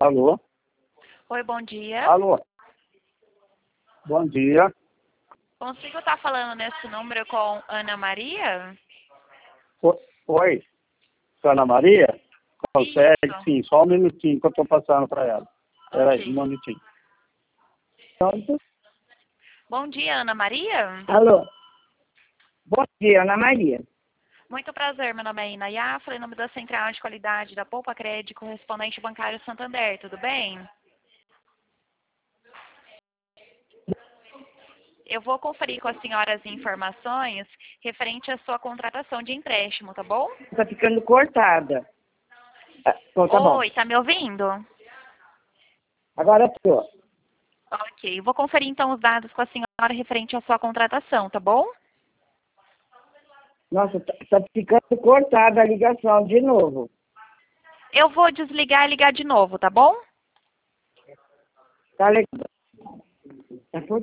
Alô? Oi, bom dia. Alô? Bom dia. Consigo estar falando nesse número com Ana Maria? Oi, Ana Maria? Consegue, Isso. sim. Só um minutinho que eu estou passando para ela. Peraí, um Ok. minutinho. Pronto? Bom dia, Ana Maria. Alô? Bom dia, Ana Maria. Muito prazer, meu nome é Ina Yafra, em nome da Central de Qualidade da Poupa Crédito, correspondente bancário Santander, tudo bem? Eu vou conferir com a senhora as informações referente à sua contratação de empréstimo, tá bom? Tá ficando cortada. Então, tá bom. Oi, tá me ouvindo? Agora tô. Ok, vou conferir então os dados com a senhora referente à sua contratação, tá bom? Nossa, tá ficando cortada a ligação de novo. Eu vou desligar e ligar de novo, tá bom? Tá legal. Tá